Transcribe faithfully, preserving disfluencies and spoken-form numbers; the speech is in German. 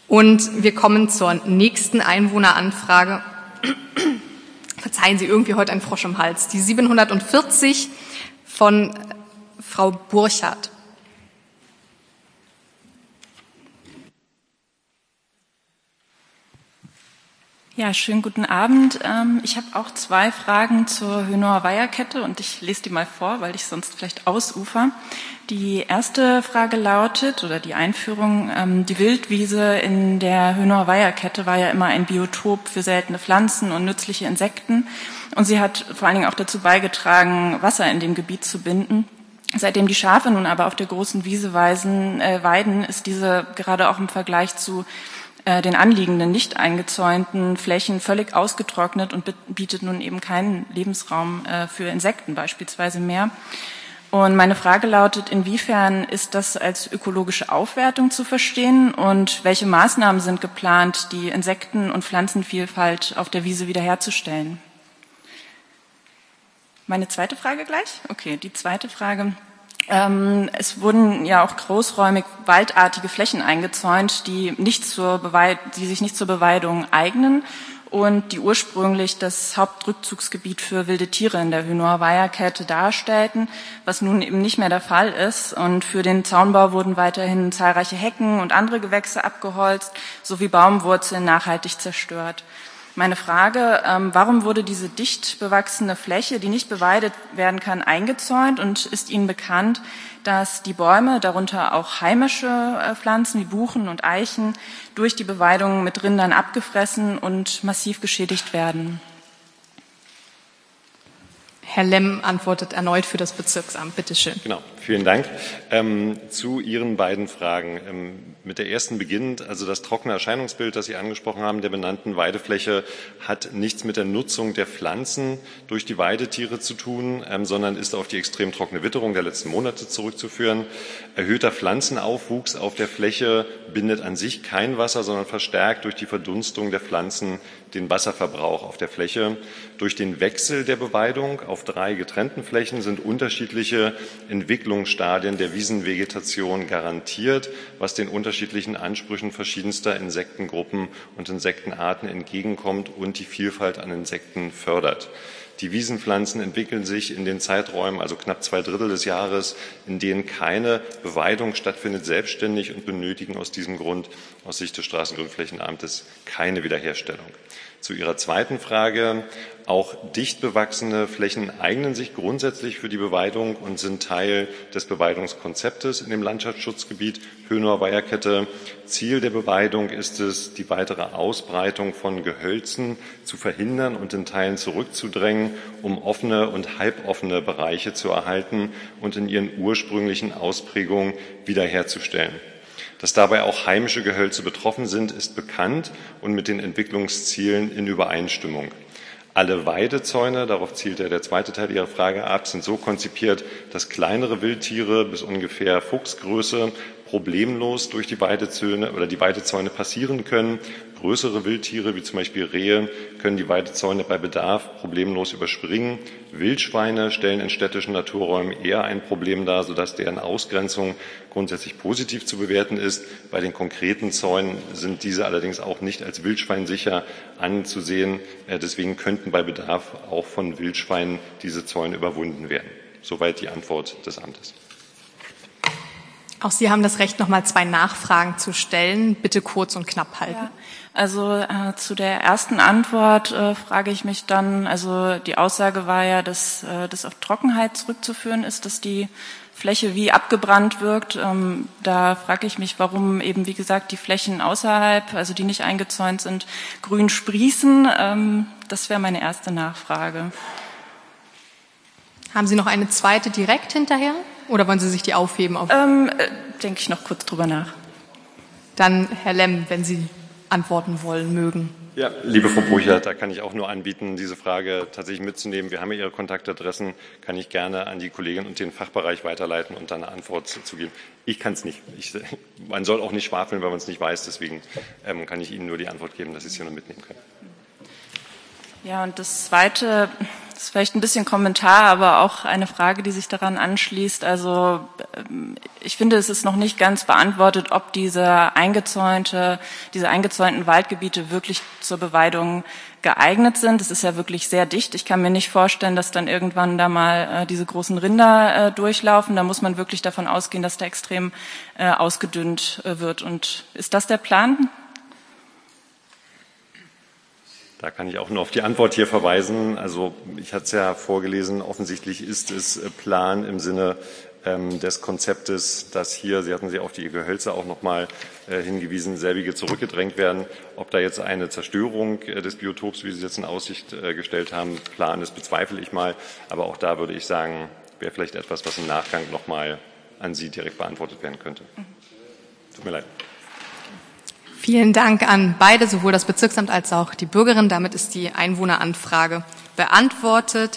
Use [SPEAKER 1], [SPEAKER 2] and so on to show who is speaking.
[SPEAKER 1] Und wir kommen zur nächsten Einwohneranfrage. Verzeihen Sie, irgendwie heute ein Frosch im Hals. Die siebenhundertvierzig von Frau Burchardt.
[SPEAKER 2] Ja, schönen guten Abend. Ich habe auch zwei Fragen zur Hönower Weiherkette und ich lese die mal vor, weil ich sonst vielleicht ausufer. Die erste Frage lautet, oder die Einführung, die Wildwiese in der Hönower Weiherkette war ja immer ein Biotop für seltene Pflanzen und nützliche Insekten und sie hat vor allen Dingen auch dazu beigetragen, Wasser in dem Gebiet zu binden. Seitdem die Schafe nun aber auf der großen Wiese weisen, äh, weiden, ist diese gerade auch im Vergleich zu den anliegenden, nicht eingezäunten Flächen völlig ausgetrocknet und bietet nun eben keinen Lebensraum für Insekten beispielsweise mehr. Und meine Frage lautet, inwiefern ist das als ökologische Aufwertung zu verstehen und welche Maßnahmen sind geplant, die Insekten- und Pflanzenvielfalt auf der Wiese wiederherzustellen? Meine zweite Frage gleich? Okay, die zweite Frage. Es wurden ja auch großräumig waldartige Flächen eingezäunt, die, nicht zur Beweid- die sich nicht zur Beweidung eignen und die ursprünglich das Hauptrückzugsgebiet für wilde Tiere in der Hönower Weiherkette darstellten, was nun eben nicht mehr der Fall ist. Und für den Zaunbau wurden weiterhin zahlreiche Hecken und andere Gewächse abgeholzt, sowie Baumwurzeln nachhaltig zerstört. Meine Frage, ähm, warum wurde diese dicht bewachsene Fläche, die nicht beweidet werden kann, eingezäunt und ist Ihnen bekannt, dass die Bäume, darunter auch heimische äh, Pflanzen wie Buchen und Eichen, durch die Beweidung mit Rindern abgefressen und massiv geschädigt werden?
[SPEAKER 1] Herr Lemm antwortet erneut für das Bezirksamt. Bitte schön.
[SPEAKER 3] Genau, vielen Dank. Ähm, zu Ihren beiden Fragen. Ähm, mit der ersten beginnend, also das trockene Erscheinungsbild, das Sie angesprochen haben, der benannten Weidefläche, hat nichts mit der Nutzung der Pflanzen durch die Weidetiere zu tun, ähm, sondern ist auf die extrem trockene Witterung der letzten Monate zurückzuführen. Erhöhter Pflanzenaufwuchs auf der Fläche bindet an sich kein Wasser, sondern verstärkt durch die Verdunstung der Pflanzen den Wasserverbrauch auf der Fläche. Durch den Wechsel der Beweidung auf drei getrennten Flächen sind unterschiedliche Entwicklungsstadien der Wiesenvegetation garantiert, was den unterschiedlichen Ansprüchen verschiedenster Insektengruppen und Insektenarten entgegenkommt und die Vielfalt an Insekten fördert. Die Wiesenpflanzen entwickeln sich in den Zeiträumen, also knapp zwei Drittel des Jahres, in denen keine Beweidung stattfindet, selbstständig und benötigen aus diesem Grund aus Sicht des Straßengrünflächenamtes keine Wiederherstellung. Zu Ihrer zweiten Frage. Auch dicht bewachsene Flächen eignen sich grundsätzlich für die Beweidung und sind Teil des Beweidungskonzeptes in dem Landschaftsschutzgebiet Hönower Weiherkette. Ziel der Beweidung ist es, die weitere Ausbreitung von Gehölzen zu verhindern und in Teilen zurückzudrängen, um offene und halboffene Bereiche zu erhalten und in ihren ursprünglichen Ausprägungen wiederherzustellen. Dass dabei auch heimische Gehölze betroffen sind, ist bekannt und mit den Entwicklungszielen in Übereinstimmung. Alle Weidezäune, darauf zielt ja der zweite Teil Ihrer Frage ab, sind so konzipiert, dass kleinere Wildtiere bis ungefähr Fuchsgröße problemlos durch die Weidezäune oder die Weidezäune passieren können. Größere Wildtiere, wie zum Beispiel Rehe, können die Weidezäune bei Bedarf problemlos überspringen. Wildschweine stellen in städtischen Naturräumen eher ein Problem dar, sodass deren Ausgrenzung grundsätzlich positiv zu bewerten ist. Bei den konkreten Zäunen sind diese allerdings auch nicht als wildschweinsicher anzusehen. Deswegen könnten bei Bedarf auch von Wildschweinen diese Zäune überwunden werden. Soweit die Antwort des Amtes.
[SPEAKER 1] Auch Sie haben das Recht, noch mal zwei Nachfragen zu stellen. Bitte kurz und knapp halten.
[SPEAKER 2] Ja, also äh, zu der ersten Antwort äh, frage ich mich dann, also die Aussage war ja, dass äh, das auf Trockenheit zurückzuführen ist, dass die Fläche wie abgebrannt wirkt. Ähm, da frage ich mich, warum eben, wie gesagt, die Flächen außerhalb, also die nicht eingezäunt sind, grün sprießen. Ähm, das wäre meine erste Nachfrage.
[SPEAKER 1] Haben Sie noch eine zweite direkt hinterher? Oder wollen Sie sich die aufheben? Auf
[SPEAKER 2] Ähm, äh, denke ich noch kurz drüber nach.
[SPEAKER 1] Dann Herr Lemm, wenn Sie antworten wollen mögen.
[SPEAKER 3] Ja, liebe Frau Burchardt, da kann ich auch nur anbieten, diese Frage tatsächlich mitzunehmen. Wir haben ja Ihre Kontaktadressen, kann ich gerne an die Kolleginnen und den Fachbereich weiterleiten und dann eine Antwort zu, zu geben. Ich kann es nicht. Ich, man soll auch nicht schwafeln, wenn man es nicht weiß. Deswegen ähm, kann ich Ihnen nur die Antwort geben, dass Sie es hier noch mitnehmen können.
[SPEAKER 2] Ja, und das Zweite, das ist vielleicht ein bisschen Kommentar, aber auch eine Frage, die sich daran anschließt. Also ich finde, es ist noch nicht ganz beantwortet, ob diese eingezäunte, diese eingezäunten Waldgebiete wirklich zur Beweidung geeignet sind. Es ist ja wirklich sehr dicht. Ich kann mir nicht vorstellen, dass dann irgendwann da mal äh, diese großen Rinder äh, durchlaufen. Da muss man wirklich davon ausgehen, dass der extrem äh, ausgedünnt äh, wird. Und ist das der Plan?
[SPEAKER 3] Da kann ich auch nur auf die Antwort hier verweisen. Also ich hatte es ja vorgelesen, offensichtlich ist es Plan im Sinne ähm, des Konzeptes, dass hier, Sie hatten Sie auf die Gehölze auch nochmal äh, hingewiesen, selbige zurückgedrängt werden. Ob da jetzt eine Zerstörung äh, des Biotops, wie Sie es jetzt in Aussicht äh, gestellt haben, Plan ist, bezweifle ich mal. Aber auch da würde ich sagen, wäre vielleicht etwas, was im Nachgang nochmal an Sie direkt beantwortet werden könnte. Tut mir leid.
[SPEAKER 1] Vielen Dank an beide, sowohl das Bezirksamt als auch die Bürgerin. Damit ist die Einwohneranfrage beantwortet.